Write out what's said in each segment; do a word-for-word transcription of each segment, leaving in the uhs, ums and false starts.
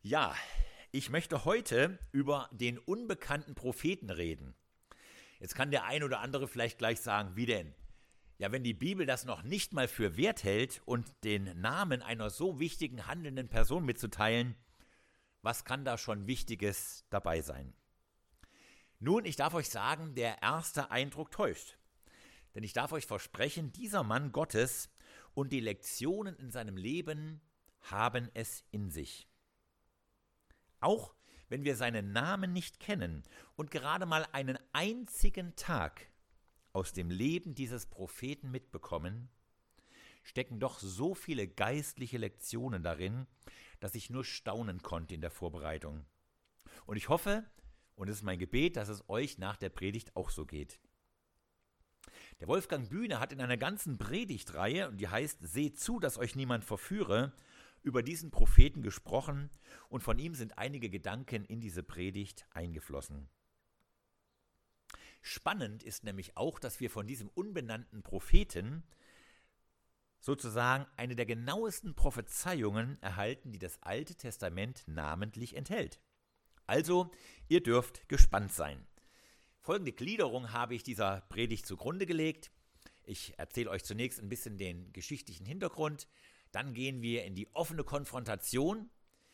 Ja, ich möchte heute über den unbekannten Propheten reden. Jetzt kann der ein oder andere vielleicht gleich sagen, wie denn? Ja, wenn die Bibel das noch nicht mal für wert hält und den Namen einer so wichtigen handelnden Person mitzuteilen, was kann da schon Wichtiges dabei sein? Nun, ich darf euch sagen, der erste Eindruck täuscht. Denn ich darf euch versprechen, dieser Mann Gottes und die Lektionen in seinem Leben haben es in sich. Auch wenn wir seinen Namen nicht kennen und gerade mal einen einzigen Tag aus dem Leben dieses Propheten mitbekommen, stecken doch so viele geistliche Lektionen darin, dass ich nur staunen konnte in der Vorbereitung. Und ich hoffe, und es ist mein Gebet, dass es euch nach der Predigt auch so geht. Der Wolfgang Bühne hat in einer ganzen Predigtreihe, und die heißt »Seht zu, dass euch niemand verführe«, über diesen Propheten gesprochen, und von ihm sind einige Gedanken in diese Predigt eingeflossen. Spannend ist nämlich auch, dass wir von diesem unbenannten Propheten sozusagen eine der genauesten Prophezeiungen erhalten, die das Alte Testament namentlich enthält. Also, ihr dürft gespannt sein. Folgende Gliederung habe ich dieser Predigt zugrunde gelegt. Ich erzähle euch zunächst ein bisschen den geschichtlichen Hintergrund. Dann gehen wir in die offene Konfrontation.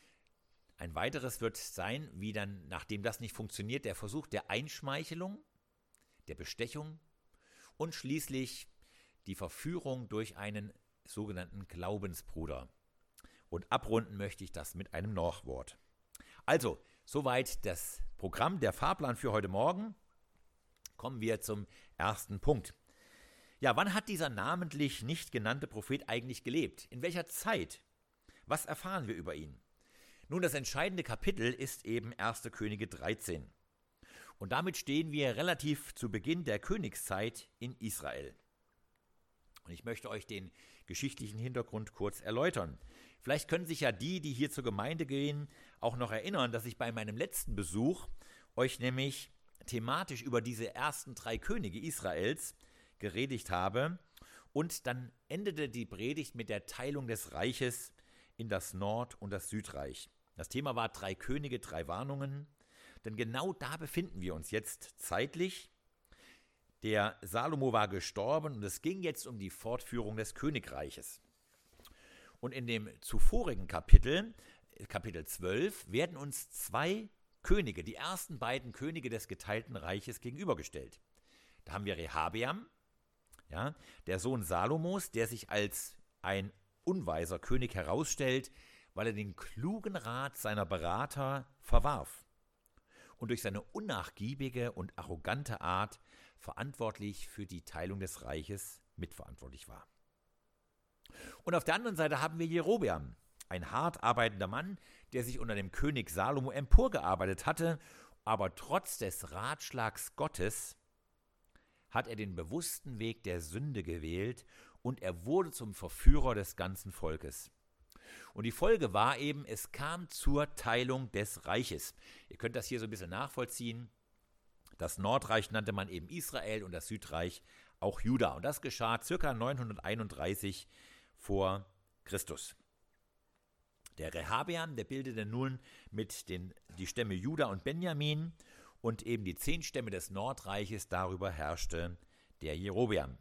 Ein weiteres wird sein, wie dann, nachdem das nicht funktioniert, der Versuch der Einschmeichelung, der Bestechung und schließlich die Verführung durch einen sogenannten Glaubensbruder. Und abrunden möchte ich das mit einem Nachwort. Also, soweit das Programm, der Fahrplan für heute Morgen. Kommen wir zum ersten Punkt. Ja, wann hat dieser namentlich nicht genannte Prophet eigentlich gelebt? In welcher Zeit? Was erfahren wir über ihn? Nun, das entscheidende Kapitel ist eben erster Könige dreizehn. Und damit stehen wir relativ zu Beginn der Königszeit in Israel. Und ich möchte euch den geschichtlichen Hintergrund kurz erläutern. Vielleicht können sich ja die, die hier zur Gemeinde gehen, auch noch erinnern, dass ich bei meinem letzten Besuch euch nämlich thematisch über diese ersten drei Könige Israels geredigt habe, und dann endete die Predigt mit der Teilung des Reiches in das Nord- und das Südreich. Das Thema war drei Könige, drei Warnungen, denn genau da befinden wir uns jetzt zeitlich. Der Salomo war gestorben und es ging jetzt um die Fortführung des Königreiches. Und in dem zuvorigen Kapitel, Kapitel zwölf, werden uns zwei Könige, die ersten beiden Könige des geteilten Reiches, gegenübergestellt. Da haben wir Rehabeam, ja, der Sohn Salomos, der sich als ein unweiser König herausstellt, weil er den klugen Rat seiner Berater verwarf und durch seine unnachgiebige und arrogante Art verantwortlich für die Teilung des Reiches mitverantwortlich war. Und auf der anderen Seite haben wir Jerobeam, ein hart arbeitender Mann, der sich unter dem König Salomo emporgearbeitet hatte, aber trotz des Ratschlags Gottes hat er den bewussten Weg der Sünde gewählt und er wurde zum Verführer des ganzen Volkes. Und die Folge war eben, es kam zur Teilung des Reiches. Ihr könnt das hier so ein bisschen nachvollziehen. Das Nordreich nannte man eben Israel und das Südreich auch Juda. Und das geschah ca. neunhunderteinunddreißig vor Christus. Der Rehabeam, der bildete nun mit den die Stämme Juda und Benjamin und eben die zehn Stämme des Nordreiches, darüber herrschte der Jerobeam.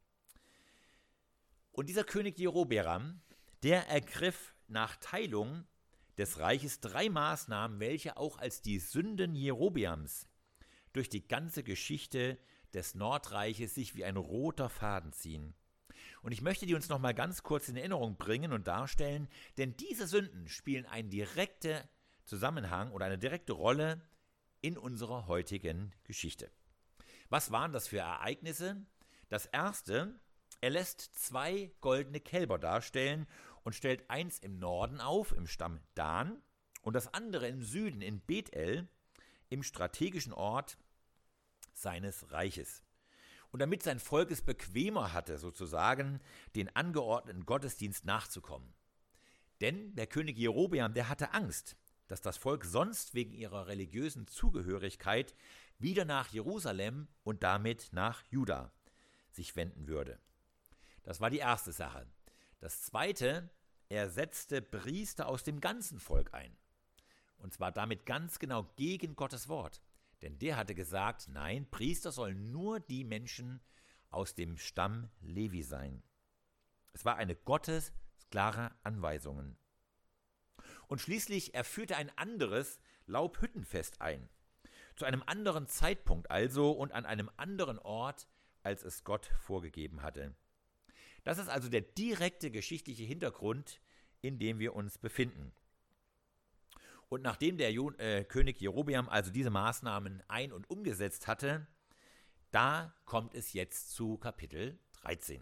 Und dieser König Jerobeam, der ergriff nach Teilung des Reiches drei Maßnahmen, welche auch als die Sünden Jerobeams durch die ganze Geschichte des Nordreiches sich wie ein roter Faden ziehen. Und ich möchte die uns noch mal ganz kurz in Erinnerung bringen und darstellen, denn diese Sünden spielen einen direkten Zusammenhang oder eine direkte Rolle in unserer heutigen Geschichte. Was waren das für Ereignisse? Das erste, er lässt zwei goldene Kälber darstellen und stellt eins im Norden auf, im Stamm Dan, und das andere im Süden, in Bethel, im strategischen Ort seines Reiches. Und damit sein Volk es bequemer hatte, sozusagen, den angeordneten Gottesdienst nachzukommen. Denn der König Jerobeam, der hatte Angst, dass das Volk sonst wegen ihrer religiösen Zugehörigkeit wieder nach Jerusalem und damit nach Juda sich wenden würde. Das war die erste Sache. Das zweite, er setzte Priester aus dem ganzen Volk ein. Und zwar damit ganz genau gegen Gottes Wort. Denn der hatte gesagt, nein, Priester sollen nur die Menschen aus dem Stamm Levi sein. Es war eine gottesklare Anweisung. Und schließlich er führte ein anderes Laubhüttenfest ein. Zu einem anderen Zeitpunkt also und an einem anderen Ort, als es Gott vorgegeben hatte. Das ist also der direkte geschichtliche Hintergrund, in dem wir uns befinden. Und nachdem der Jo- äh, König Jerobeam also diese Maßnahmen ein- und umgesetzt hatte, da kommt es jetzt zu Kapitel dreizehn.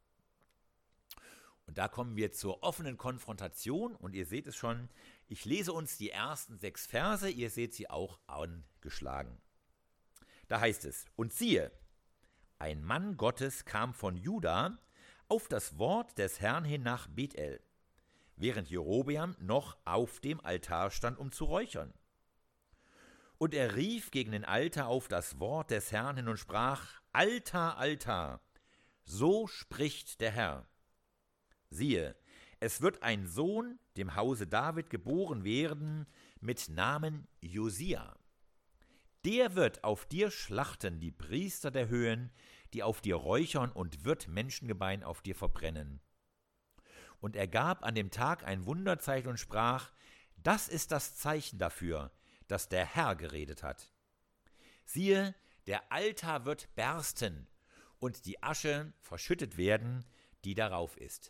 Und da kommen wir zur offenen Konfrontation und ihr seht es schon, ich lese uns die ersten sechs Verse, ihr seht sie auch angeschlagen. Da heißt es, und siehe, ein Mann Gottes kam von Juda auf das Wort des Herrn hin nach Bethel, während Jerobeam noch auf dem Altar stand, um zu räuchern. Und er rief gegen den Altar auf das Wort des Herrn hin und sprach, Altar, Altar, so spricht der Herr. Siehe, es wird ein Sohn dem Hause David geboren werden mit Namen Josia. Der wird auf dir schlachten die Priester der Höhen, die auf dir räuchern und wird Menschengebein auf dir verbrennen. Und er gab an dem Tag ein Wunderzeichen und sprach, das ist das Zeichen dafür, dass der Herr geredet hat. Siehe, der Altar wird bersten und die Asche verschüttet werden, die darauf ist.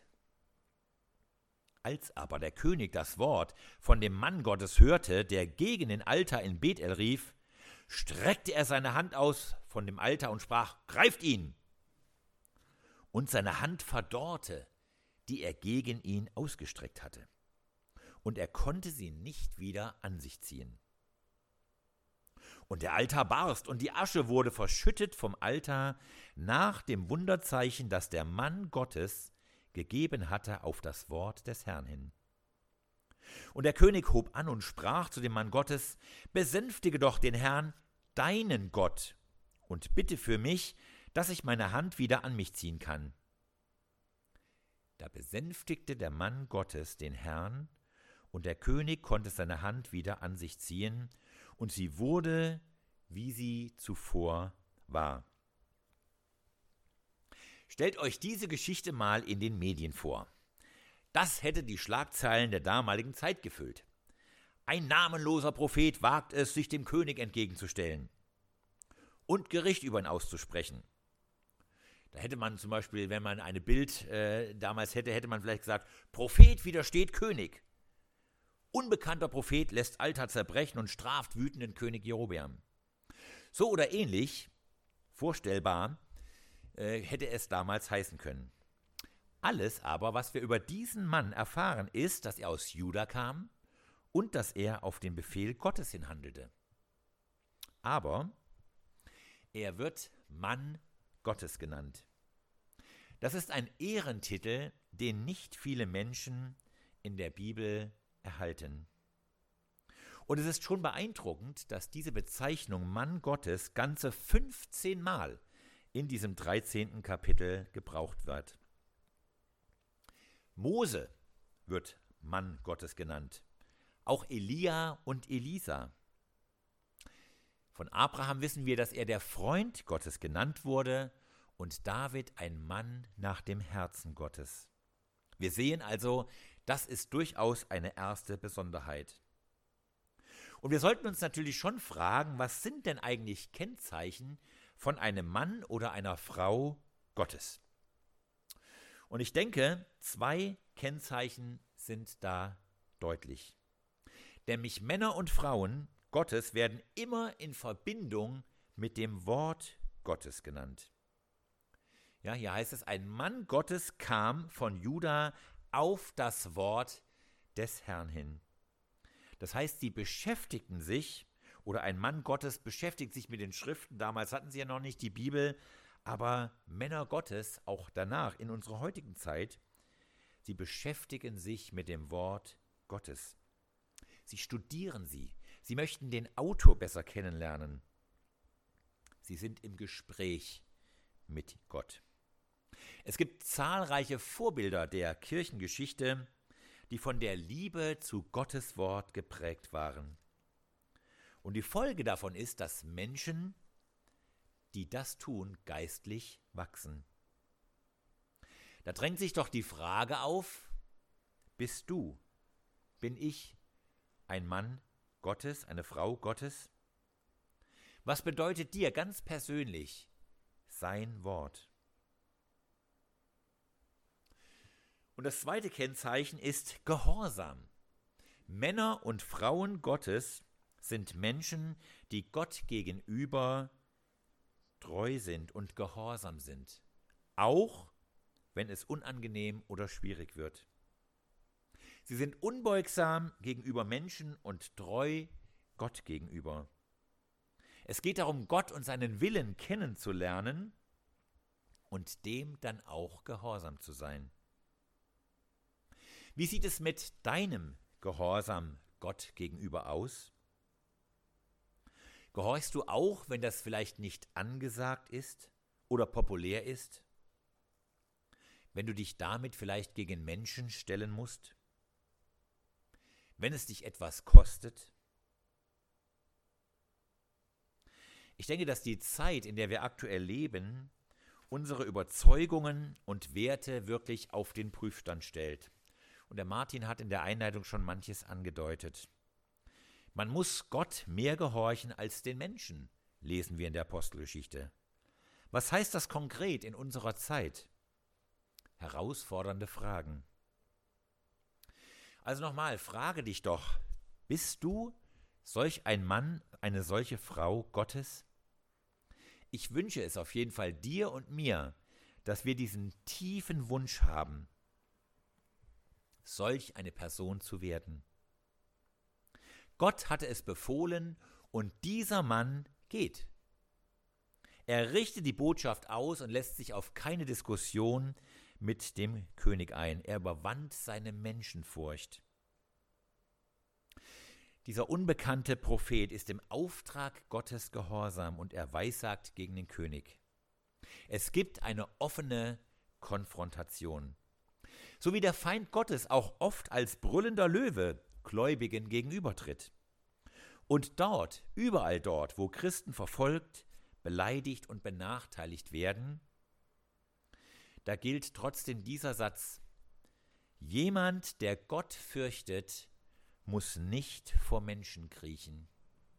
Als aber der König das Wort von dem Mann Gottes hörte, der gegen den Altar in Bethel rief, streckte er seine Hand aus von dem Altar und sprach, greift ihn! Und seine Hand verdorrte, die er gegen ihn ausgestreckt hatte. Und er konnte sie nicht wieder an sich ziehen. Und der Altar barst, und die Asche wurde verschüttet vom Altar nach dem Wunderzeichen, das der Mann Gottes gegeben hatte auf das Wort des Herrn hin. Und der König hob an und sprach zu dem Mann Gottes, besänftige doch den Herrn, deinen Gott, und bitte für mich, dass ich meine Hand wieder an mich ziehen kann. Da besänftigte der Mann Gottes den Herrn, und der König konnte seine Hand wieder an sich ziehen, und sie wurde, wie sie zuvor war. Stellt euch diese Geschichte mal in den Medien vor. Das hätte die Schlagzeilen der damaligen Zeit gefüllt. Ein namenloser Prophet wagt es, sich dem König entgegenzustellen und Gericht über ihn auszusprechen. Da hätte man zum Beispiel, wenn man eine Bild äh, damals hätte, hätte man vielleicht gesagt, Prophet widersteht König. Unbekannter Prophet lässt Altar zerbrechen und straft wütenden König Jerobeam. So oder ähnlich, vorstellbar, äh, hätte es damals heißen können. Alles aber, was wir über diesen Mann erfahren, ist, dass er aus Juda kam und dass er auf den Befehl Gottes hin handelte. Aber er wird Mann Gottes genannt. Das ist ein Ehrentitel, den nicht viele Menschen in der Bibel erhalten. Und es ist schon beeindruckend, dass diese Bezeichnung Mann Gottes ganze fünfzehn Mal in diesem dreizehnten Kapitel gebraucht wird. Mose wird Mann Gottes genannt, auch Elia und Elisa. Von Abraham wissen wir, dass er der Freund Gottes genannt wurde und David ein Mann nach dem Herzen Gottes. Wir sehen also, das ist durchaus eine erste Besonderheit. Und wir sollten uns natürlich schon fragen, was sind denn eigentlich Kennzeichen von einem Mann oder einer Frau Gottes? Und ich denke, zwei Kennzeichen sind da deutlich. Nämlich Männer und Frauen Gottes werden immer in Verbindung mit dem Wort Gottes genannt. Ja, hier heißt es, ein Mann Gottes kam von Juda auf das Wort des Herrn hin. Das heißt, sie beschäftigten sich, oder ein Mann Gottes beschäftigt sich mit den Schriften, damals hatten sie ja noch nicht die Bibel, aber Männer Gottes, auch danach, in unserer heutigen Zeit, sie beschäftigen sich mit dem Wort Gottes. Sie studieren sie, sie möchten den Autor besser kennenlernen. Sie sind im Gespräch mit Gott. Es gibt zahlreiche Vorbilder der Kirchengeschichte. die von der Liebe zu Gottes Wort geprägt waren. Und die Folge davon ist, dass Menschen, die das tun, geistlich wachsen. Da drängt sich doch die Frage auf: Bist du, bin ich ein Mann Gottes, eine Frau Gottes? Was bedeutet dir ganz persönlich sein Wort? Und das zweite Kennzeichen ist Gehorsam. Männer und Frauen Gottes sind Menschen, die Gott gegenüber treu sind und gehorsam sind, auch wenn es unangenehm oder schwierig wird. Sie sind unbeugsam gegenüber Menschen und treu Gott gegenüber. Es geht darum, Gott und seinen Willen kennenzulernen und dem dann auch gehorsam zu sein. Wie sieht es mit deinem Gehorsam Gott gegenüber aus? Gehorchst du auch, wenn das vielleicht nicht angesagt ist oder populär ist? Wenn du dich damit vielleicht gegen Menschen stellen musst? Wenn es dich etwas kostet? Ich denke, dass die Zeit, in der wir aktuell leben, unsere Überzeugungen und Werte wirklich auf den Prüfstand stellt. Und der Martin hat in der Einleitung schon manches angedeutet. Man muss Gott mehr gehorchen als den Menschen, lesen wir in der Apostelgeschichte. Was heißt das konkret in unserer Zeit? Herausfordernde Fragen. Also nochmal, frage dich doch, bist du solch ein Mann, eine solche Frau Gottes? Ich wünsche es auf jeden Fall dir und mir, dass wir diesen tiefen Wunsch haben, solch eine Person zu werden. Gott hatte es befohlen und dieser Mann geht. Er richtet die Botschaft aus und lässt sich auf keine Diskussion mit dem König ein. Er überwand seine Menschenfurcht. Dieser unbekannte Prophet ist im Auftrag Gottes gehorsam und er weissagt gegen den König. Es gibt eine offene Konfrontation. So wie der Feind Gottes auch oft als brüllender Löwe Gläubigen gegenübertritt. Und dort, überall dort, wo Christen verfolgt, beleidigt und benachteiligt werden, da gilt trotzdem dieser Satz: Jemand, der Gott fürchtet, muss nicht vor Menschen kriechen.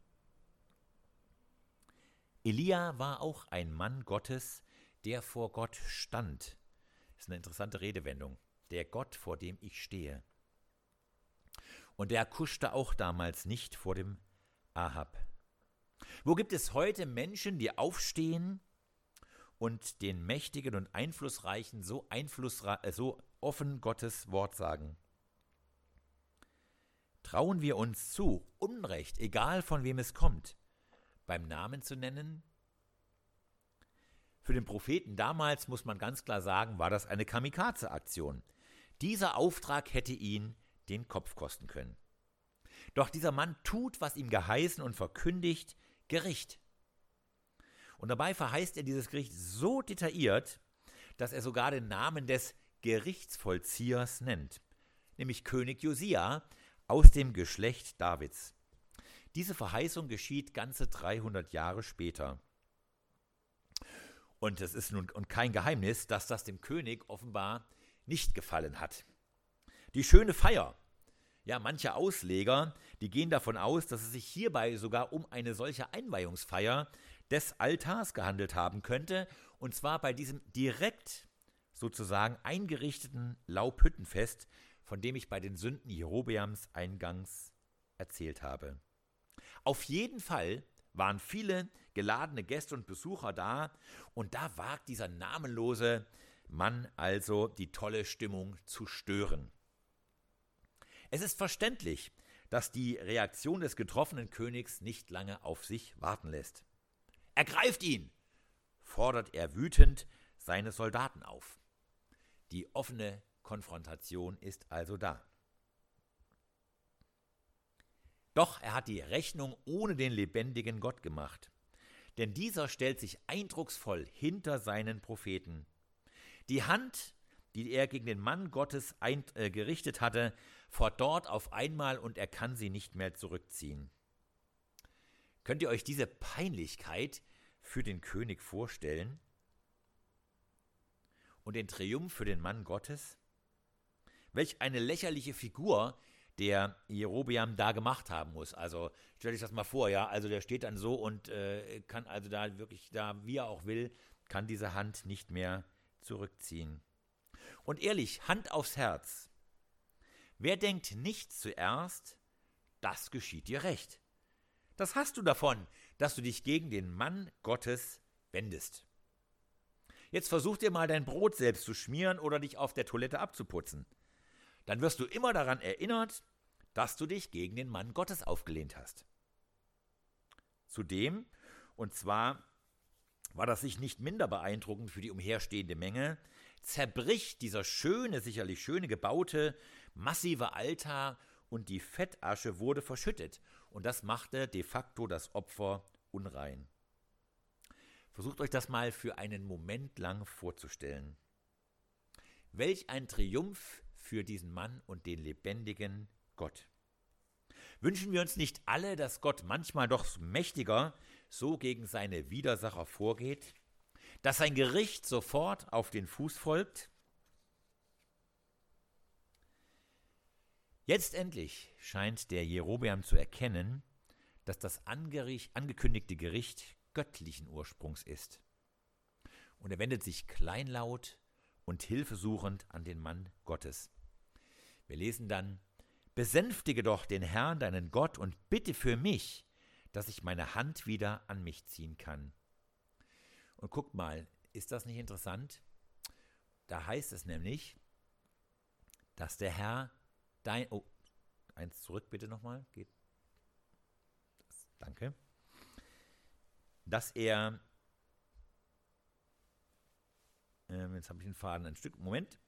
Elia war auch ein Mann Gottes, der vor Gott stand. Das ist eine interessante Redewendung. Der Gott, vor dem ich stehe. Und der kuschte auch damals nicht vor dem Ahab. Wo gibt es heute Menschen, die aufstehen und den Mächtigen und Einflussreichen so, einflussre- äh, so offen Gottes Wort sagen? Trauen wir uns zu, Unrecht, egal von wem es kommt, beim Namen zu nennen? Für den Propheten damals, muss man ganz klar sagen, war das eine Kamikaze-Aktion. Dieser Auftrag hätte ihn den Kopf kosten können. Doch dieser Mann tut, was ihm geheißen und verkündigt Gericht. Und dabei verheißt er dieses Gericht so detailliert, dass er sogar den Namen des Gerichtsvollziehers nennt, nämlich König Josia aus dem Geschlecht Davids. Diese Verheißung geschieht ganze dreihundert Jahre später. Und es ist nun kein Geheimnis, dass das dem König offenbar nicht gefallen hat. Die schöne Feier. Ja, manche Ausleger, die gehen davon aus, dass es sich hierbei sogar um eine solche Einweihungsfeier des Altars gehandelt haben könnte, und zwar bei diesem direkt sozusagen eingerichteten Laubhüttenfest, von dem ich bei den Sünden Jerobeams eingangs erzählt habe. Auf jeden Fall waren viele geladene Gäste und Besucher da, und da wagt dieser namenlose Mann also die tolle Stimmung zu stören. Es ist verständlich, dass die Reaktion des getroffenen Königs nicht lange auf sich warten lässt. Ergreift ihn, fordert er wütend seine Soldaten auf. Die offene Konfrontation ist also da. Doch er hat die Rechnung ohne den lebendigen Gott gemacht. Denn dieser stellt sich eindrucksvoll hinter seinen Propheten. Die Hand, die er gegen den Mann Gottes ein, äh, gerichtet hatte, fort dort auf einmal und er kann sie nicht mehr zurückziehen. Könnt ihr euch diese Peinlichkeit für den König vorstellen? Und den Triumph für den Mann Gottes? Welch eine lächerliche Figur der Jerobeam da gemacht haben muss. Also stellt euch das mal vor, ja, also der steht dann so und äh, kann also da wirklich, da wie er auch will, kann diese Hand nicht mehr zurückziehen. Und ehrlich, Hand aufs Herz. Wer denkt nicht zuerst, das geschieht dir recht? Das hast du davon, dass du dich gegen den Mann Gottes wendest. Jetzt versuch dir mal dein Brot selbst zu schmieren oder dich auf der Toilette abzuputzen. Dann wirst du immer daran erinnert, dass du dich gegen den Mann Gottes aufgelehnt hast. Zudem, und zwar war das sich nicht minder beeindruckend für die umherstehende Menge, zerbricht dieser schöne, sicherlich schöne gebaute, massive Altar und die Fettasche wurde verschüttet. Und das machte de facto das Opfer unrein. Versucht euch das mal für einen Moment lang vorzustellen. Welch ein Triumph für diesen Mann und den lebendigen Gott. Wünschen wir uns nicht alle, dass Gott manchmal doch mächtiger so gegen seine Widersacher vorgeht, dass sein Gericht sofort auf den Fuß folgt? Jetzt endlich scheint der Jerobeam zu erkennen, dass das angekündigte Gericht göttlichen Ursprungs ist. Und er wendet sich kleinlaut und hilfesuchend an den Mann Gottes. Wir lesen dann: Besänftige doch den Herrn, deinen Gott, und bitte für mich, dass ich meine Hand wieder an mich ziehen kann. Und guckt mal, ist das nicht interessant? Da heißt es nämlich, dass der Herr dein... Oh, eins zurück bitte nochmal. Geht. Das, danke. Dass er... Ähm, jetzt habe ich den Faden ein Stück... Moment.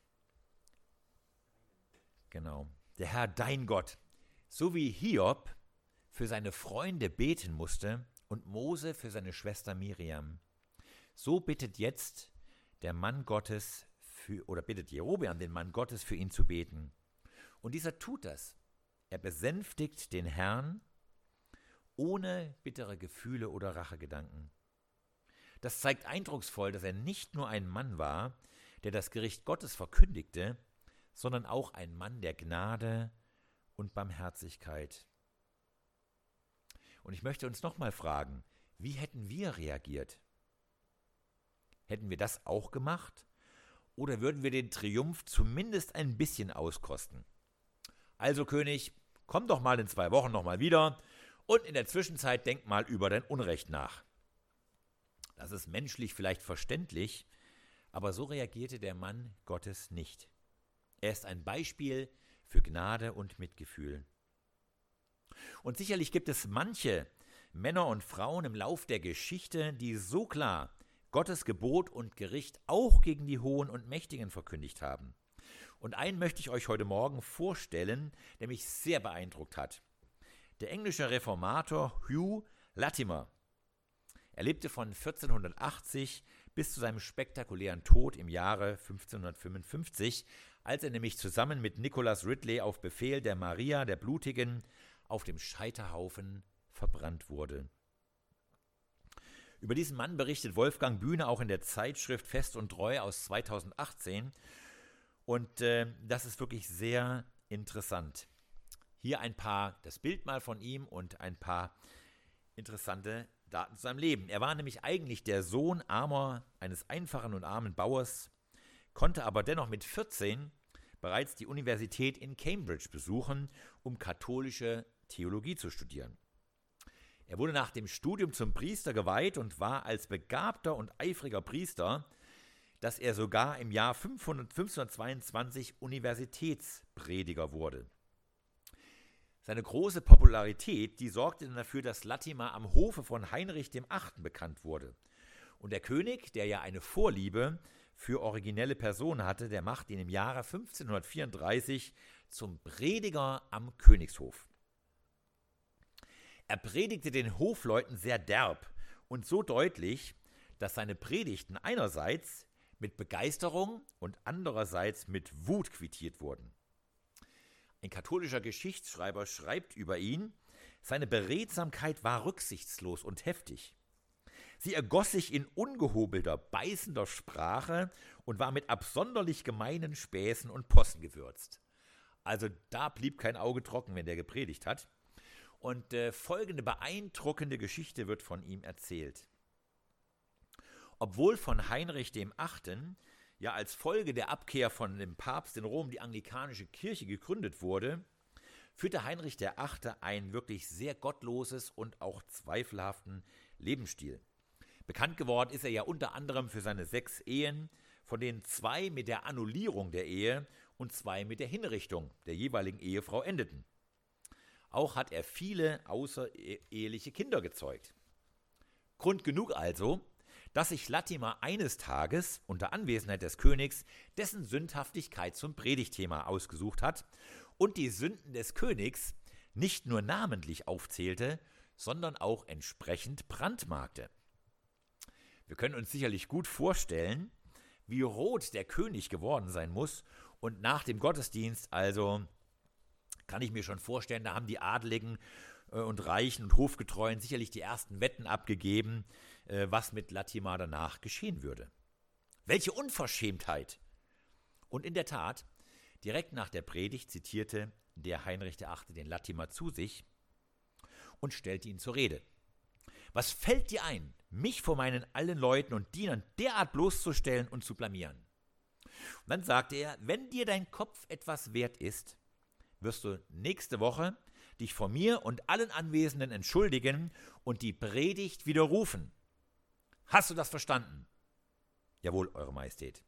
Genau. Der Herr, dein Gott, so wie Hiob für seine Freunde beten musste und Mose für seine Schwester Miriam, so bittet jetzt der Mann Gottes für, oder bittet Jerobeam den Mann Gottes für ihn zu beten. Und dieser tut das. Er besänftigt den Herrn ohne bittere Gefühle oder Rachegedanken. Das zeigt eindrucksvoll, dass er nicht nur ein Mann war, der das Gericht Gottes verkündigte, sondern auch ein Mann der Gnade und Barmherzigkeit. Und ich möchte uns nochmal fragen, wie hätten wir reagiert? Hätten wir das auch gemacht? Oder würden wir den Triumph zumindest ein bisschen auskosten? Also König, komm doch mal in zwei Wochen nochmal wieder und in der Zwischenzeit denk mal über dein Unrecht nach. Das ist menschlich vielleicht verständlich, aber so reagierte der Mann Gottes nicht. Er ist ein Beispiel für Gnade und Mitgefühl. Und sicherlich gibt es manche Männer und Frauen im Lauf der Geschichte, die so klar Gottes Gebot und Gericht auch gegen die Hohen und Mächtigen verkündigt haben. Und einen möchte ich euch heute Morgen vorstellen, der mich sehr beeindruckt hat. Der englische Reformator Hugh Latimer. Er lebte von vierzehnhundertachtzig bis zu seinem spektakulären Tod im Jahre fünfzehnhundertfünfundfünfzig, als er nämlich zusammen mit Nicholas Ridley auf Befehl der Maria der Blutigen auf dem Scheiterhaufen verbrannt wurde. Über diesen Mann berichtet Wolfgang Bühne auch in der Zeitschrift Fest und Treu aus zweitausendachtzehn und äh, das ist wirklich sehr interessant. Hier ein paar, das Bild mal von ihm und ein paar interessante Daten zu seinem Leben. Er war nämlich eigentlich der Sohn armer, eines einfachen und armen Bauers, konnte aber dennoch mit vierzehn bereits die Universität in Cambridge besuchen, um katholische Theologie zu studieren. Er wurde nach dem Studium zum Priester geweiht und war als begabter und eifriger Priester, dass er sogar im Jahr fünfzehnhundertzweiundzwanzig Universitätsprediger wurde. Seine große Popularität, die sorgte dann dafür, dass Latimer am Hofe von Heinrich der Achte bekannt wurde. Und der König, der ja eine Vorliebe für originelle Personen hatte, der machte ihn im Jahre fünfzehnhundertvierunddreißig zum Prediger am Königshof. Er predigte den Hofleuten sehr derb und so deutlich, dass seine Predigten einerseits mit Begeisterung und andererseits mit Wut quittiert wurden. Ein katholischer Geschichtsschreiber schreibt über ihn, seine Beredsamkeit war rücksichtslos und heftig. Sie ergoss sich in ungehobelter, beißender Sprache und war mit absonderlich gemeinen Späßen und Possen gewürzt. Also da blieb kein Auge trocken, wenn der gepredigt hat. Und äh, folgende beeindruckende Geschichte wird von ihm erzählt. Obwohl von Heinrich dem Achten ja als Folge der Abkehr von dem Papst in Rom die anglikanische Kirche gegründet wurde, führte Heinrich der Achte ein wirklich sehr gottloses und auch zweifelhaften Lebensstil. Bekannt geworden ist er ja unter anderem für seine sechs Ehen, von denen zwei mit der Annullierung der Ehe und zwei mit der Hinrichtung der jeweiligen Ehefrau endeten. Auch hat er viele außereheliche Kinder gezeugt. Grund genug also, dass sich Latimer eines Tages unter Anwesenheit des Königs dessen Sündhaftigkeit zum Predigtthema ausgesucht hat und die Sünden des Königs nicht nur namentlich aufzählte, sondern auch entsprechend brandmarkte. Wir können uns sicherlich gut vorstellen, wie rot der König geworden sein muss, und nach dem Gottesdienst, also kann ich mir schon vorstellen, da haben die Adeligen äh, und Reichen und Hofgetreuen sicherlich die ersten Wetten abgegeben, äh, was mit Latimer danach geschehen würde. Welche Unverschämtheit! Und in der Tat, direkt nach der Predigt zitierte der Heinrich der Achte den Latimer zu sich und stellte ihn zur Rede. Was fällt dir ein, mich vor meinen allen Leuten und Dienern derart bloßzustellen und zu blamieren? Und dann sagte er, wenn dir dein Kopf etwas wert ist, wirst du nächste Woche dich vor mir und allen Anwesenden entschuldigen und die Predigt widerrufen. Hast du das verstanden? Jawohl, Eure Majestät.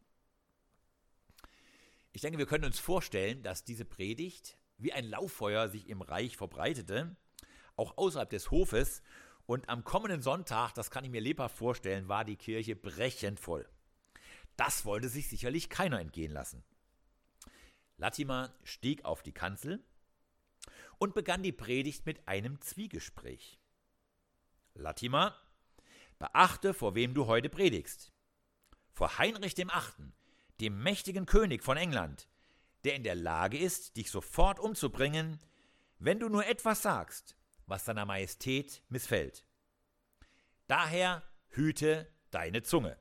Ich denke, wir können uns vorstellen, dass diese Predigt wie ein Lauffeuer sich im Reich verbreitete, auch außerhalb des Hofes, und am kommenden Sonntag, das kann ich mir lebhaft vorstellen, war die Kirche brechend voll. Das wollte sich sicherlich keiner entgehen lassen. Latimer stieg auf die Kanzel und begann die Predigt mit einem Zwiegespräch. Latimer, beachte, vor wem du heute predigst. Vor Heinrich dem Achten, dem mächtigen König von England, der in der Lage ist, dich sofort umzubringen, wenn du nur etwas sagst, was seiner Majestät missfällt. Daher hüte deine Zunge.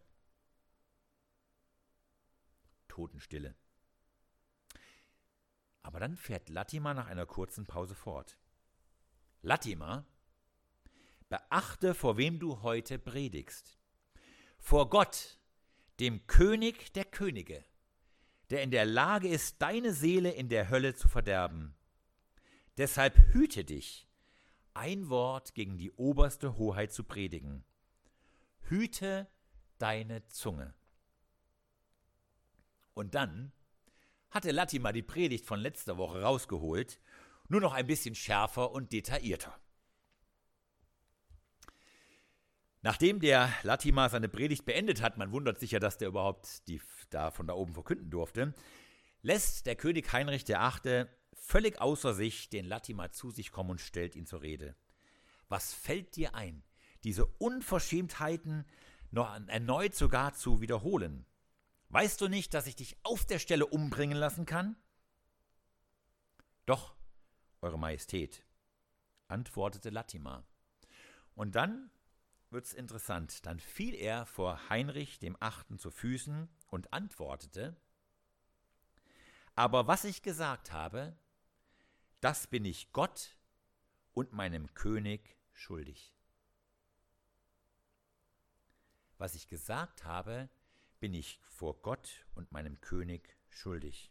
Totenstille. Aber dann fährt Latimer nach einer kurzen Pause fort. Latimer, beachte, vor wem du heute predigst. Vor Gott, dem König der Könige, der in der Lage ist, deine Seele in der Hölle zu verderben. Deshalb hüte dich, ein Wort gegen die oberste Hoheit zu predigen. Hüte deine Zunge. Und dann hatte Latimer die Predigt von letzter Woche rausgeholt, nur noch ein bisschen schärfer und detaillierter. Nachdem der Latimer seine Predigt beendet hat, man wundert sich ja, dass der überhaupt die da von da oben verkünden durfte, lässt der König Heinrich der Achte völlig außer sich den Latimer zu sich kommen und stellt ihn zur Rede. Was fällt dir ein, diese Unverschämtheiten noch erneut sogar zu wiederholen? Weißt du nicht, dass ich dich auf der Stelle umbringen lassen kann? Doch, Eure Majestät, antwortete Latimer. Und dann wird's interessant. Dann fiel er vor Heinrich dem Achten zu Füßen und antwortete: Aber was ich gesagt habe, das bin ich Gott und meinem König schuldig. Was ich gesagt habe, bin ich vor Gott und meinem König schuldig.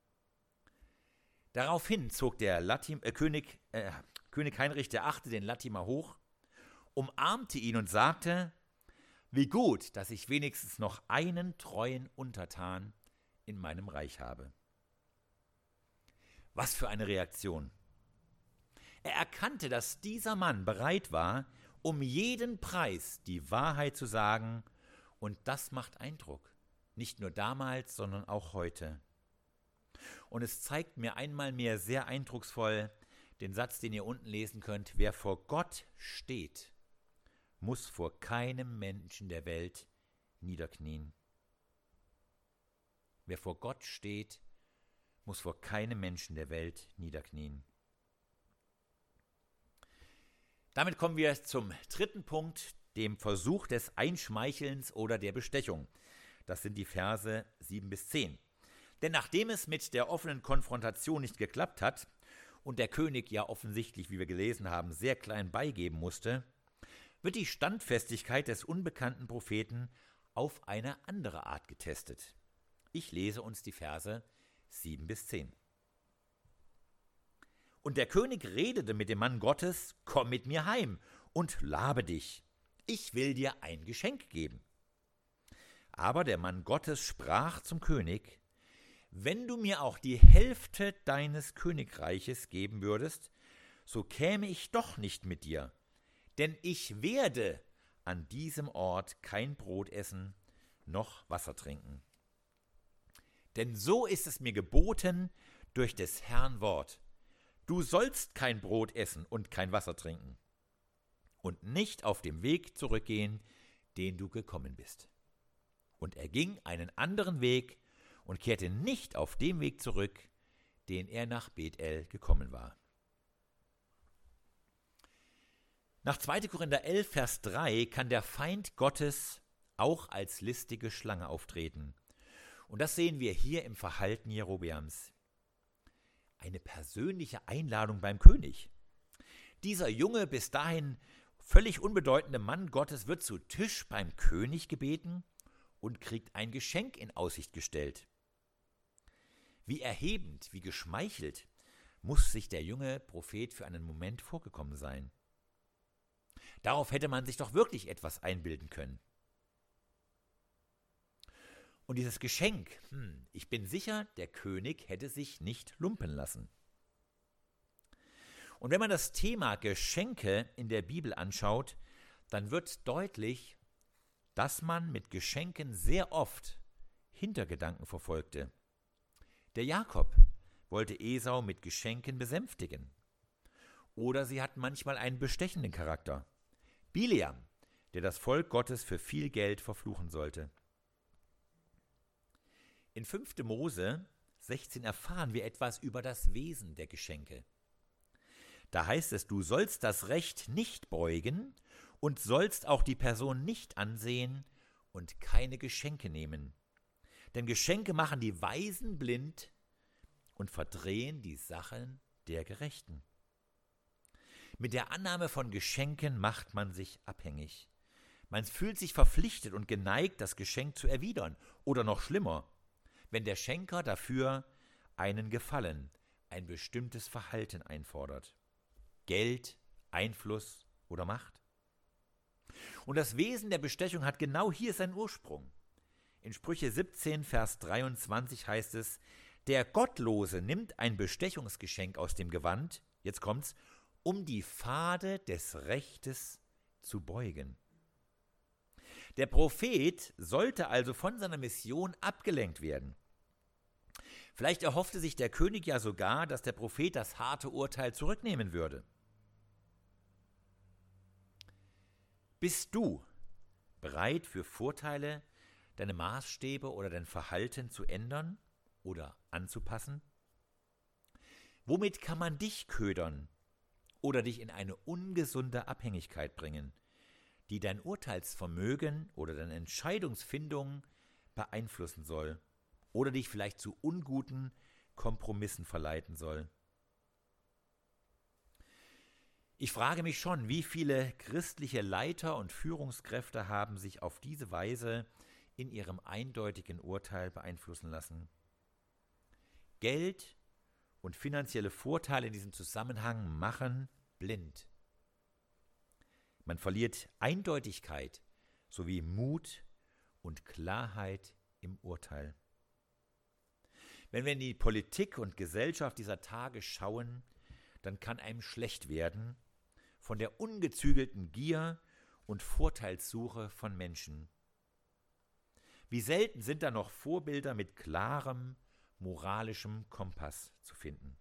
Daraufhin zog der Latim, äh, König, äh, König Heinrich der Achte den Latimer hoch, umarmte ihn und sagte: Wie gut, dass ich wenigstens noch einen treuen Untertan in meinem Reich habe. Was für eine Reaktion! Er erkannte, dass dieser Mann bereit war, um jeden Preis die Wahrheit zu sagen, und das macht Eindruck. Nicht nur damals, sondern auch heute. Und es zeigt mir einmal mehr sehr eindrucksvoll den Satz, den ihr unten lesen könnt: Wer vor Gott steht, muss vor keinem Menschen der Welt niederknien. Wer vor Gott steht, muss vor keinem Menschen der Welt niederknien. Damit kommen wir zum dritten Punkt, dem Versuch des Einschmeichelns oder der Bestechung. Das sind die Verse sieben bis zehn. Denn nachdem es mit der offenen Konfrontation nicht geklappt hat und der König ja offensichtlich, wie wir gelesen haben, sehr klein beigeben musste, wird die Standfestigkeit des unbekannten Propheten auf eine andere Art getestet. Ich lese uns die Verse sieben bis zehn. Und der König redete mit dem Mann Gottes: Komm mit mir heim und labe dich. Ich will dir ein Geschenk geben. Aber der Mann Gottes sprach zum König: Wenn du mir auch die Hälfte deines Königreiches geben würdest, so käme ich doch nicht mit dir, denn ich werde an diesem Ort kein Brot essen, noch Wasser trinken. Denn so ist es mir geboten durch des Herrn Wort: Du sollst kein Brot essen und kein Wasser trinken und nicht auf dem Weg zurückgehen, den du gekommen bist. Und er ging einen anderen Weg und kehrte nicht auf dem Weg zurück, den er nach Bethel gekommen war. Nach zweiter Korinther elf, Vers drei kann der Feind Gottes auch als listige Schlange auftreten. Und das sehen wir hier im Verhalten Jerobeams. Eine persönliche Einladung beim König. Dieser junge, bis dahin völlig unbedeutende Mann Gottes wird zu Tisch beim König gebeten und kriegt ein Geschenk in Aussicht gestellt. Wie erhebend, wie geschmeichelt muss sich der junge Prophet für einen Moment vorgekommen sein. Darauf hätte man sich doch wirklich etwas einbilden können. Und dieses Geschenk, hm, ich bin sicher, der König hätte sich nicht lumpen lassen. Und wenn man das Thema Geschenke in der Bibel anschaut, dann wird deutlich, dass man mit Geschenken sehr oft Hintergedanken verfolgte. Der Jakob wollte Esau mit Geschenken besänftigen. Oder sie hatten manchmal einen bestechenden Charakter. Bileam, der das Volk Gottes für viel Geld verfluchen sollte. In fünfter Mose sechzehn erfahren wir etwas über das Wesen der Geschenke. Da heißt es: Du sollst das Recht nicht beugen und sollst auch die Person nicht ansehen und keine Geschenke nehmen. Denn Geschenke machen die Weisen blind und verdrehen die Sachen der Gerechten. Mit der Annahme von Geschenken macht man sich abhängig. Man fühlt sich verpflichtet und geneigt, das Geschenk zu erwidern. Oder noch schlimmer, wenn der Schenker dafür einen Gefallen, ein bestimmtes Verhalten einfordert. Geld, Einfluss oder Macht. Und das Wesen der Bestechung hat genau hier seinen Ursprung. In Sprüche siebzehn, Vers dreiundzwanzig heißt es: Der Gottlose nimmt ein Bestechungsgeschenk aus dem Gewand, jetzt kommt's, um die Pfade des Rechtes zu beugen. Der Prophet sollte also von seiner Mission abgelenkt werden. Vielleicht erhoffte sich der König ja sogar, dass der Prophet das harte Urteil zurücknehmen würde. Bist du bereit für Vorteile, deine Maßstäbe oder dein Verhalten zu ändern oder anzupassen? Womit kann man dich ködern oder dich in eine ungesunde Abhängigkeit bringen, die dein Urteilsvermögen oder deine Entscheidungsfindung beeinflussen soll oder dich vielleicht zu unguten Kompromissen verleiten soll? Ich frage mich schon, wie viele christliche Leiter und Führungskräfte haben sich auf diese Weise in ihrem eindeutigen Urteil beeinflussen lassen. Geld und finanzielle Vorteile in diesem Zusammenhang machen blind. Man verliert Eindeutigkeit sowie Mut und Klarheit im Urteil. Wenn wir in die Politik und Gesellschaft dieser Tage schauen, dann kann einem schlecht werden von der ungezügelten Gier und Vorteilssuche von Menschen. Wie selten sind da noch Vorbilder mit klarem, moralischem Kompass zu finden.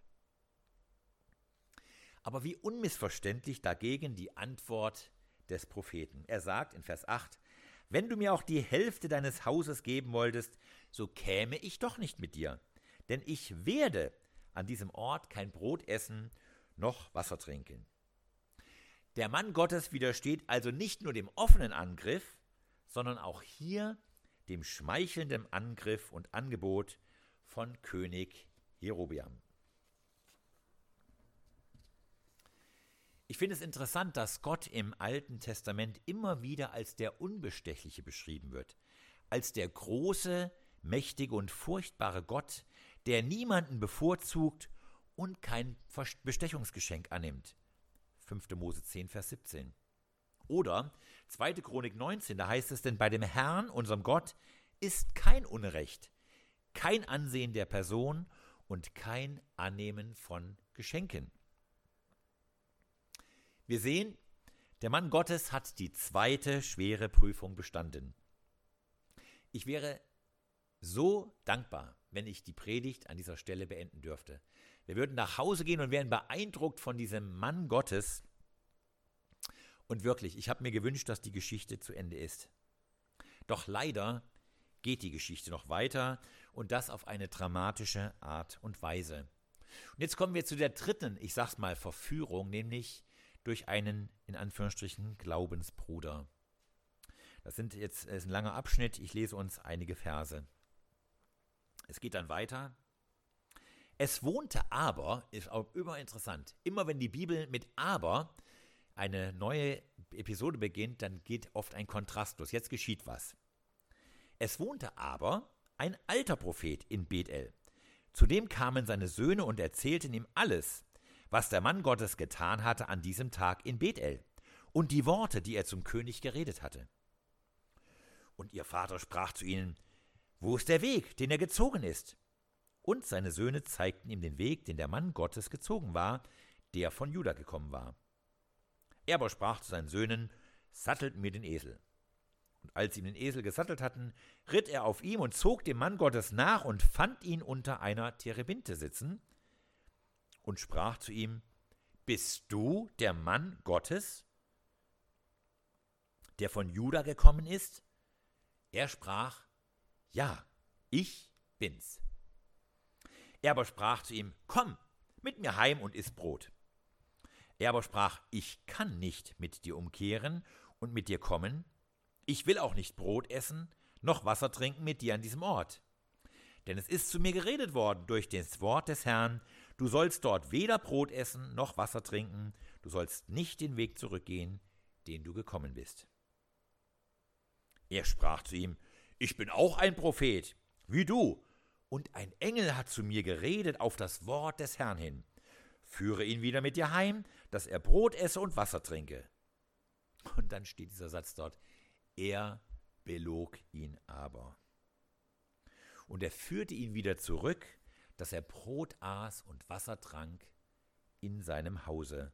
Aber wie unmissverständlich dagegen die Antwort des Propheten. Er sagt in Vers acht: Wenn du mir auch die Hälfte deines Hauses geben wolltest, so käme ich doch nicht mit dir, denn ich werde an diesem Ort kein Brot essen, noch Wasser trinken. Der Mann Gottes widersteht also nicht nur dem offenen Angriff, sondern auch hier dem schmeichelnden Angriff und Angebot von König Jerobeam. Ich finde es interessant, dass Gott im Alten Testament immer wieder als der Unbestechliche beschrieben wird, als der große, mächtige und furchtbare Gott, der niemanden bevorzugt und kein Bestechungsgeschenk annimmt. fünfte Mose zehn, Vers siebzehn. Oder zweite Chronik neunzehn, da heißt es, denn bei dem Herrn, unserem Gott, ist kein Unrecht, kein Ansehen der Person und kein Annehmen von Geschenken. Wir sehen, der Mann Gottes hat die zweite schwere Prüfung bestanden. Ich wäre so dankbar, wenn ich die Predigt an dieser Stelle beenden dürfte. Wir würden nach Hause gehen und wären beeindruckt von diesem Mann Gottes. Und wirklich, ich habe mir gewünscht, dass die Geschichte zu Ende ist. Doch leider geht die Geschichte noch weiter und das auf eine dramatische Art und Weise. Und jetzt kommen wir zu der dritten, ich sag's mal, Verführung, nämlich durch einen, in Anführungsstrichen, Glaubensbruder. Das sind jetzt, das ist ein langer Abschnitt, ich lese uns einige Verse. Es geht dann weiter. Es wohnte aber, ist auch immer interessant, immer wenn die Bibel mit aber eine neue Episode beginnt, dann geht oft ein Kontrast los. Jetzt geschieht was. Es wohnte aber ein alter Prophet in Bethel. Zu dem kamen seine Söhne und erzählten ihm alles, was der Mann Gottes getan hatte an diesem Tag in Bethel und die Worte, die er zum König geredet hatte. Und ihr Vater sprach zu ihnen, wo ist der Weg, den er gezogen ist? Und seine Söhne zeigten ihm den Weg, den der Mann Gottes gezogen war, der von Juda gekommen war. Er aber sprach zu seinen Söhnen, sattelt mir den Esel. Und als sie ihm den Esel gesattelt hatten, ritt er auf ihm und zog dem Mann Gottes nach und fand ihn unter einer Terebinte sitzen und sprach zu ihm, bist du der Mann Gottes, der von Juda gekommen ist? Er sprach, ja, ich bin's. Er aber sprach zu ihm, komm mit mir heim und iss Brot. Er aber sprach, ich kann nicht mit dir umkehren und mit dir kommen. Ich will auch nicht Brot essen, noch Wasser trinken mit dir an diesem Ort. Denn es ist zu mir geredet worden durch das Wort des Herrn, du sollst dort weder Brot essen, noch Wasser trinken, du sollst nicht den Weg zurückgehen, den du gekommen bist. Er sprach zu ihm, ich bin auch ein Prophet, wie du, und ein Engel hat zu mir geredet auf das Wort des Herrn hin. Führe ihn wieder mit dir heim, dass er Brot esse und Wasser trinke. Und dann steht dieser Satz dort, er belog ihn aber. Und er führte ihn wieder zurück, dass er Brot aß und Wasser trank in seinem Hause.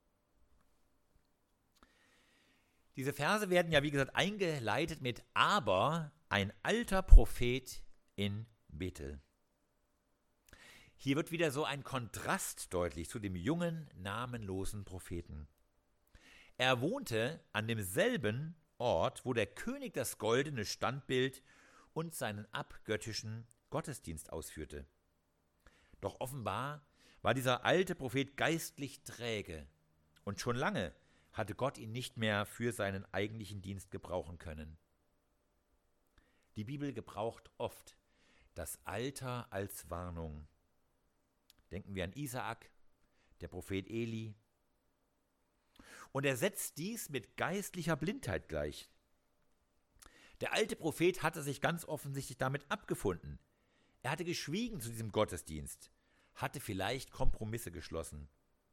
Diese Verse werden ja, wie gesagt, eingeleitet mit aber ein alter Prophet in Bethel. Hier wird wieder so ein Kontrast deutlich zu dem jungen, namenlosen Propheten. Er wohnte an demselben Ort, wo der König das goldene Standbild und seinen abgöttischen Gottesdienst ausführte. Doch offenbar war dieser alte Prophet geistlich träge und schon lange hatte Gott ihn nicht mehr für seinen eigentlichen Dienst gebrauchen können. Die Bibel gebraucht oft das Alter als Warnung. Denken wir an Isaak, der Prophet Eli. Und er setzt dies mit geistlicher Blindheit gleich. Der alte Prophet hatte sich ganz offensichtlich damit abgefunden. Er hatte geschwiegen zu diesem Gottesdienst, hatte vielleicht Kompromisse geschlossen.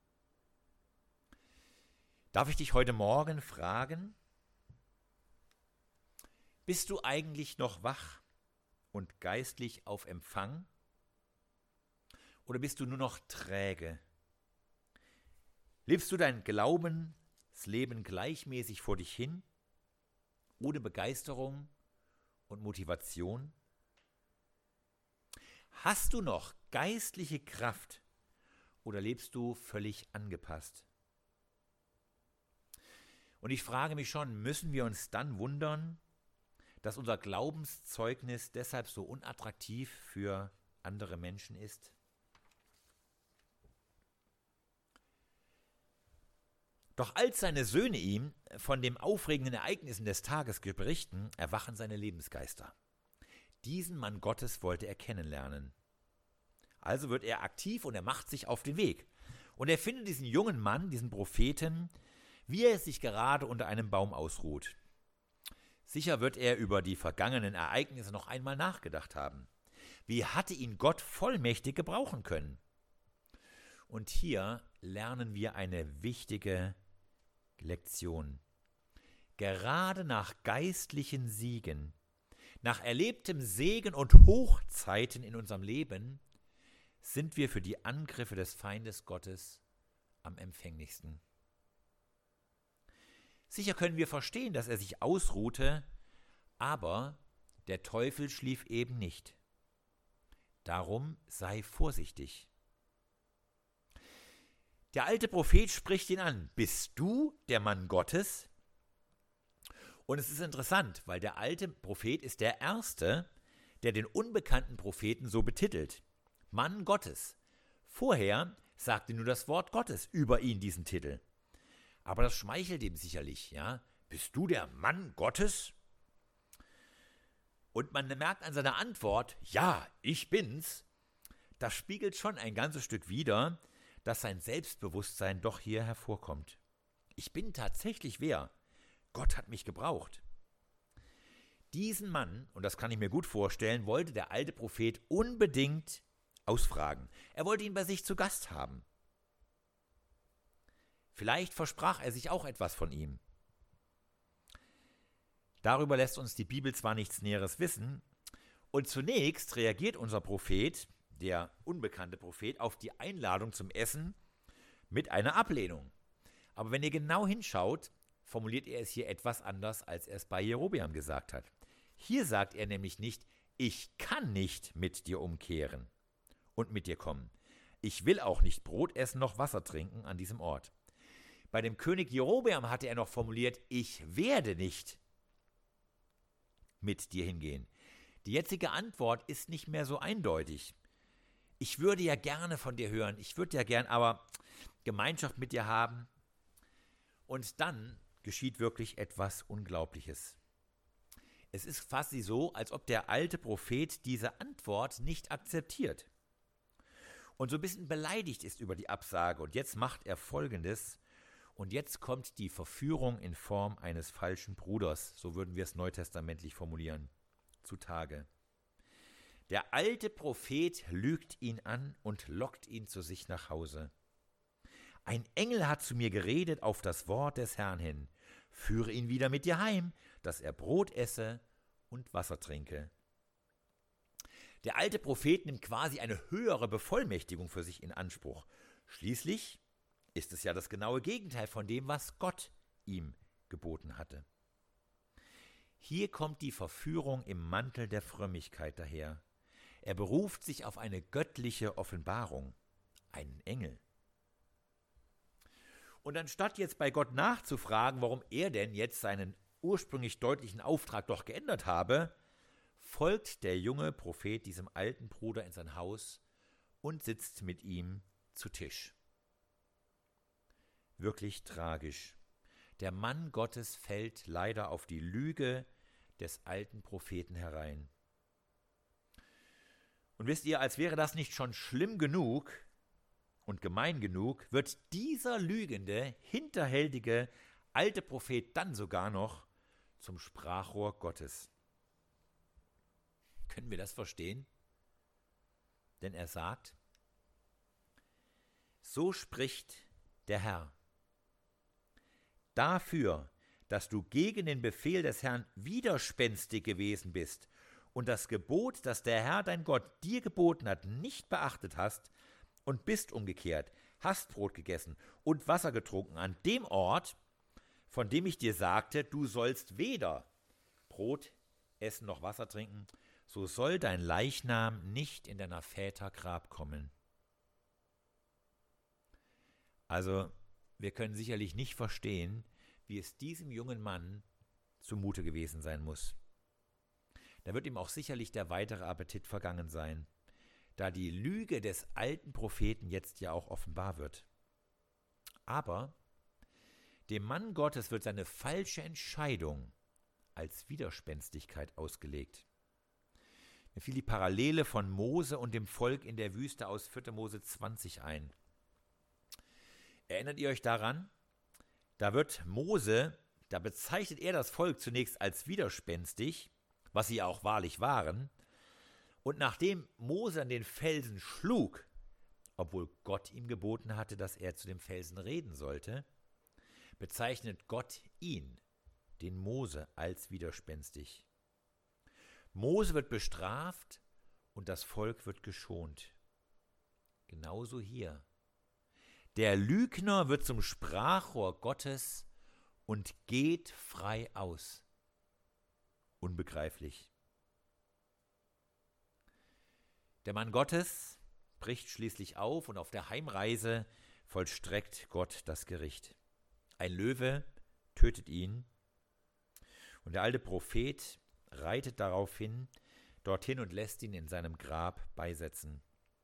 Darf ich dich heute Morgen fragen, bist du eigentlich noch wach und geistlich auf Empfang? Oder bist du nur noch träge? Lebst du dein Glaubensleben gleichmäßig vor dich hin, ohne Begeisterung und Motivation? Hast du noch geistliche Kraft oder lebst du völlig angepasst? Und ich frage mich schon, müssen wir uns dann wundern, dass unser Glaubenszeugnis deshalb so unattraktiv für andere Menschen ist? Doch als seine Söhne ihm von den aufregenden Ereignissen des Tages berichten, erwachen seine Lebensgeister. Diesen Mann Gottes wollte er kennenlernen. Also wird er aktiv und er macht sich auf den Weg. Und er findet diesen jungen Mann, diesen Propheten, wie er sich gerade unter einem Baum ausruht. Sicher wird er über die vergangenen Ereignisse noch einmal nachgedacht haben. Wie hatte ihn Gott vollmächtig gebrauchen können? Und hier lernen wir eine wichtige Lektion. Gerade nach geistlichen Siegen, nach erlebtem Segen und Hochzeiten in unserem Leben, sind wir für die Angriffe des Feindes Gottes am empfänglichsten. Sicher können wir verstehen, dass er sich ausruhte, aber der Teufel schlief eben nicht. Darum sei vorsichtig. Der alte Prophet spricht ihn an: Bist du der Mann Gottes? Und es ist interessant, weil der alte Prophet ist der Erste, der den unbekannten Propheten so betitelt. Mann Gottes. Vorher sagte nur das Wort Gottes über ihn diesen Titel. Aber das schmeichelt ihm sicherlich, ja. Bist du der Mann Gottes? Und man merkt an seiner Antwort, ja, ich bin's. Das spiegelt schon ein ganzes Stück wider, dass sein Selbstbewusstsein doch hier hervorkommt. Ich bin tatsächlich wer? Gott hat mich gebraucht. Diesen Mann, und das kann ich mir gut vorstellen, wollte der alte Prophet unbedingt ausfragen. Er wollte ihn bei sich zu Gast haben. Vielleicht versprach er sich auch etwas von ihm. Darüber lässt uns die Bibel zwar nichts Näheres wissen, und zunächst reagiert unser Prophet, der unbekannte Prophet, auf die Einladung zum Essen mit einer Ablehnung. Aber wenn ihr genau hinschaut, formuliert er es hier etwas anders, als er es bei Jerobeam gesagt hat. Hier sagt er nämlich nicht, ich kann nicht mit dir umkehren und mit dir kommen. Ich will auch nicht Brot essen noch Wasser trinken an diesem Ort. Bei dem König Jerobeam hatte er noch formuliert, ich werde nicht mit dir hingehen. Die jetzige Antwort ist nicht mehr so eindeutig. Ich würde ja gerne von dir hören, ich würde ja gern aber Gemeinschaft mit dir haben. Und dann geschieht wirklich etwas Unglaubliches. Es ist fast so, als ob der alte Prophet diese Antwort nicht akzeptiert und so ein bisschen beleidigt ist über die Absage. Und jetzt macht er Folgendes. Und jetzt kommt die Verführung in Form eines falschen Bruders, so würden wir es neutestamentlich formulieren, zutage. Der alte Prophet lügt ihn an und lockt ihn zu sich nach Hause. Ein Engel hat zu mir geredet auf das Wort des Herrn hin. Führe ihn wieder mit dir heim, dass er Brot esse und Wasser trinke. Der alte Prophet nimmt quasi eine höhere Bevollmächtigung für sich in Anspruch. Schließlich ist es ja das genaue Gegenteil von dem, was Gott ihm geboten hatte. Hier kommt die Verführung im Mantel der Frömmigkeit daher. Er beruft sich auf eine göttliche Offenbarung, einen Engel. Und anstatt jetzt bei Gott nachzufragen, warum er denn jetzt seinen ursprünglich deutlichen Auftrag doch geändert habe, folgt der junge Prophet diesem alten Bruder in sein Haus und sitzt mit ihm zu Tisch. Wirklich tragisch. Der Mann Gottes fällt leider auf die Lüge des alten Propheten herein. Und wisst ihr, als wäre das nicht schon schlimm genug und gemein genug, wird dieser lügende, hinterhältige alte Prophet dann sogar noch zum Sprachrohr Gottes. Können wir das verstehen? Denn er sagt, so spricht der Herr. Dafür, dass du gegen den Befehl des Herrn widerspenstig gewesen bist und das Gebot, das der Herr dein Gott dir geboten hat, nicht beachtet hast und bist umgekehrt, hast Brot gegessen und Wasser getrunken an dem Ort, von dem ich dir sagte, du sollst weder Brot essen noch Wasser trinken, so soll dein Leichnam nicht in deiner Väter Grab kommen. Also, wir können sicherlich nicht verstehen, wie es diesem jungen Mann zumute gewesen sein muss. Da wird ihm auch sicherlich der weitere Appetit vergangen sein. da die Lüge des alten Propheten jetzt ja auch offenbar wird. Aber dem Mann Gottes wird seine falsche Entscheidung als Widerspenstigkeit ausgelegt. Mir fiel die Parallele von Mose und dem Volk in der Wüste aus vierter Mose zwanzig ein. Erinnert ihr euch daran? Da wird Mose, da bezeichnet er das Volk zunächst als widerspenstig, was sie auch wahrlich waren. Und nachdem Mose an den Felsen schlug, obwohl Gott ihm geboten hatte, dass er zu dem Felsen reden sollte, bezeichnet Gott ihn, den Mose, als widerspenstig. Mose wird bestraft und das Volk wird geschont. Genauso hier. Der Lügner wird zum Sprachrohr Gottes und geht frei aus. Unbegreiflich. Der Mann Gottes bricht schließlich auf und auf der Heimreise vollstreckt Gott das Gericht. Ein Löwe tötet ihn und der alte Prophet reitet daraufhin dorthin und lässt ihn in seinem Grab beisetzen.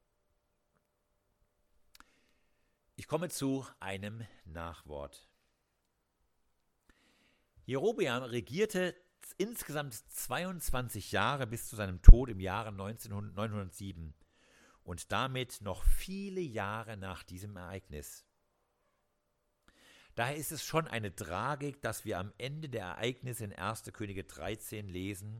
Ich komme zu einem Nachwort. Jerobeam regierte insgesamt zweiundzwanzig Jahre bis zu seinem Tod im Jahre neunzehnhundertsieben und damit noch viele Jahre nach diesem Ereignis. Daher ist es schon eine Tragik, dass wir am Ende der Ereignisse in erster Könige dreizehn lesen: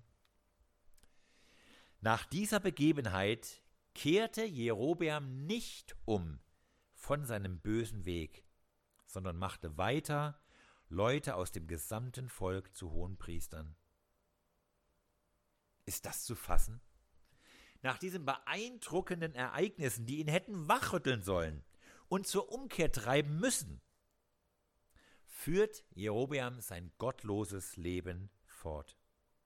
Nach dieser Begebenheit kehrte Jerobeam nicht um von seinem bösen Weg, sondern machte weiter Leute aus dem gesamten Volk zu Hohenpriestern. Ist das zu fassen? Nach diesen beeindruckenden Ereignissen, die ihn hätten wachrütteln sollen und zur Umkehr treiben müssen, führt Jerobeam sein gottloses Leben fort.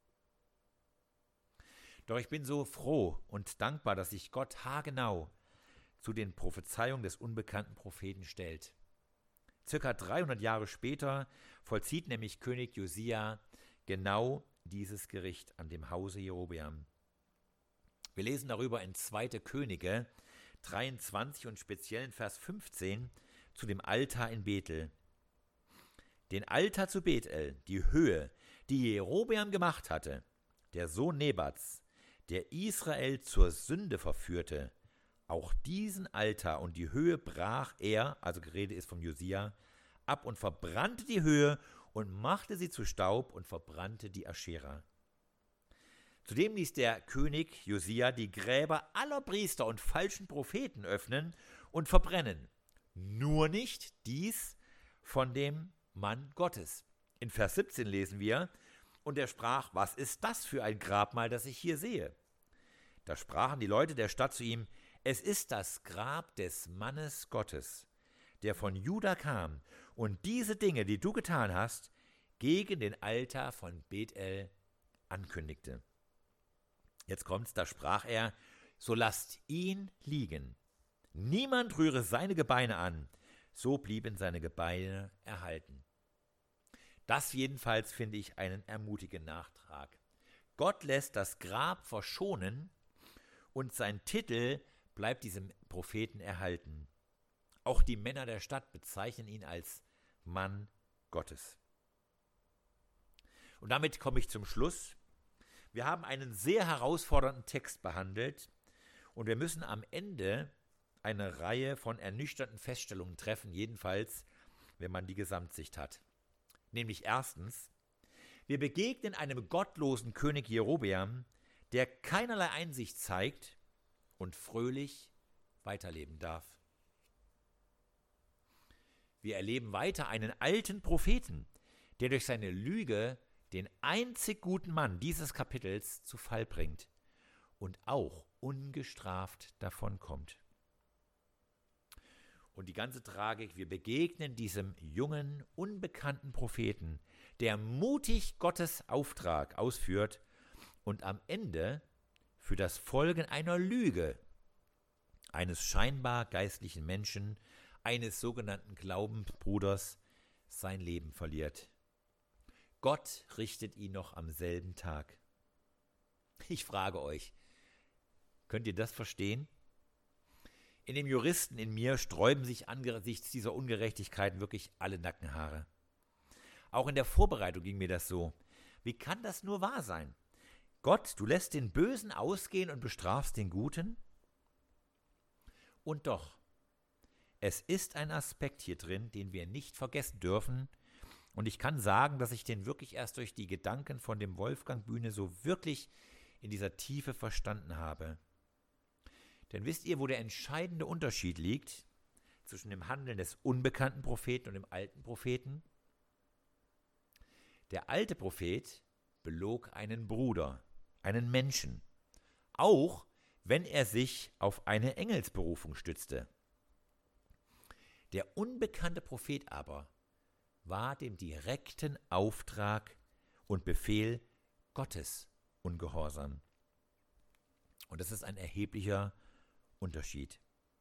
Doch ich bin so froh und dankbar, dass sich Gott haargenau zu den Prophezeiungen des unbekannten Propheten stellt. Circa dreihundert Jahre später vollzieht nämlich König Josia genau dieses Gericht an dem Hause Jerobeam. Wir lesen darüber in zweiter Könige dreiundzwanzig und speziell in Vers fünfzehn zu dem Altar in Bethel. Den Altar zu Bethel, die Höhe, die Jerobeam gemacht hatte, der Sohn Nebats, der Israel zur Sünde verführte, auch diesen Altar und die Höhe brach er, also die Rede ist vom Josia, ab und verbrannte die Höhe und machte sie zu Staub und verbrannte die Aschera. Zudem ließ der König Josia die Gräber aller Priester und falschen Propheten öffnen und verbrennen. Nur nicht dies von dem Mann Gottes. In Vers siebzehn lesen wir: Und er sprach: Was ist das für ein Grabmal, das ich hier sehe? Da sprachen die Leute der Stadt zu ihm: Es ist das Grab des Mannes Gottes, der von Juda kam und diese Dinge, die du getan hast, gegen den Altar von Bethel ankündigte. Jetzt kommt's, da sprach er: So lasst ihn liegen. Niemand rühre seine Gebeine an. So blieben seine Gebeine erhalten. Das jedenfalls finde ich einen ermutigenden Nachtrag. Gott lässt das Grab verschonen und sein Titel bleibt diesem Propheten erhalten. Auch die Männer der Stadt bezeichnen ihn als Mann Gottes. Und damit komme ich zum Schluss. Wir haben einen sehr herausfordernden Text behandelt und wir müssen am Ende eine Reihe von ernüchternden Feststellungen treffen, jedenfalls, wenn man die Gesamtsicht hat. Nämlich erstens, wir begegnen einem gottlosen König Jerobeam, der keinerlei Einsicht zeigt und fröhlich weiterleben darf. Wir erleben weiter einen alten Propheten, der durch seine Lüge den einzig guten Mann dieses Kapitels zu Fall bringt und auch ungestraft davonkommt. Und die ganze Tragik, wir begegnen diesem jungen, unbekannten Propheten, der mutig Gottes Auftrag ausführt und am Ende für das Folgen einer Lüge eines scheinbar geistlichen Menschen, eines sogenannten Glaubensbruders, sein Leben verliert. Gott richtet ihn noch am selben Tag. Ich frage euch, könnt ihr das verstehen? In dem Juristen in mir sträuben sich angesichts dieser Ungerechtigkeiten wirklich alle Nackenhaare. Auch in der Vorbereitung ging mir das so. Wie kann das nur wahr sein? Gott, du lässt den Bösen ausgehen und bestrafst den Guten? Und doch, es ist ein Aspekt hier drin, den wir nicht vergessen dürfen. Und ich kann sagen, dass ich den wirklich erst durch die Gedanken von dem Wolfgang Bühne so wirklich in dieser Tiefe verstanden habe. Denn wisst ihr, wo der entscheidende Unterschied liegt zwischen dem Handeln des unbekannten Propheten und dem alten Propheten? Der alte Prophet belog einen Bruder, einen Menschen, auch wenn er sich auf eine Engelsberufung stützte. Der unbekannte Prophet aber war dem direkten Auftrag und Befehl Gottes ungehorsam. Und das ist ein erheblicher Unterschied.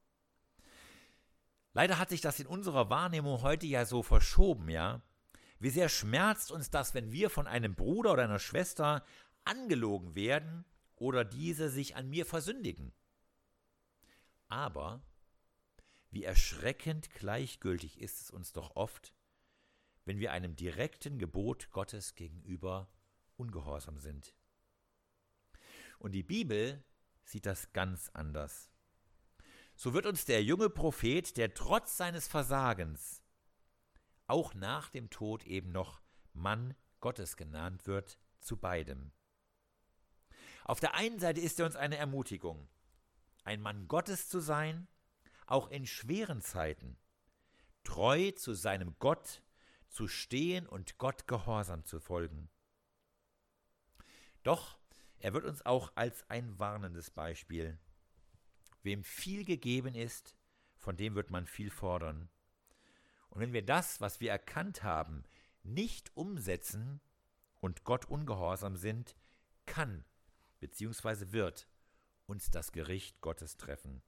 Leider hat sich das in unserer Wahrnehmung heute ja so verschoben, ja. Wie sehr schmerzt uns das, wenn wir von einem Bruder oder einer Schwester angelogen werden oder diese sich an mir versündigen. Aber wie erschreckend gleichgültig ist es uns doch oft, wenn wir einem direkten Gebot Gottes gegenüber ungehorsam sind. Und die Bibel sieht das ganz anders. So wird uns der junge Prophet, der trotz seines Versagens auch nach dem Tod eben noch Mann Gottes genannt wird, zu beidem. Auf der einen Seite ist er uns eine Ermutigung, ein Mann Gottes zu sein, auch in schweren Zeiten, treu zu seinem Gott zu stehen und Gott gehorsam zu folgen. Doch er wird uns auch als ein warnendes Beispiel. Wem viel gegeben ist, von dem wird man viel fordern. Und wenn wir das, was wir erkannt haben, nicht umsetzen und Gott ungehorsam sind, kann bzw. wird uns das Gericht Gottes treffen.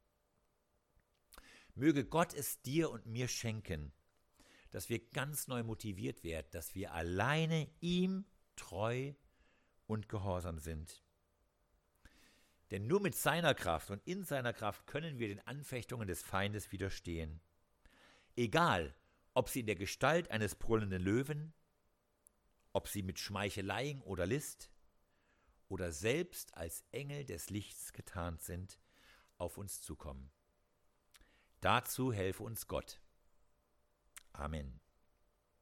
Möge Gott es dir und mir schenken, dass wir ganz neu motiviert werden, dass wir alleine ihm treu und gehorsam sind. Denn nur mit seiner Kraft und in seiner Kraft können wir den Anfechtungen des Feindes widerstehen. Egal, ob sie in der Gestalt eines brüllenden Löwen, ob sie mit Schmeicheleien oder List oder selbst als Engel des Lichts getarnt sind, auf uns zukommen. Dazu helfe uns Gott. Amen.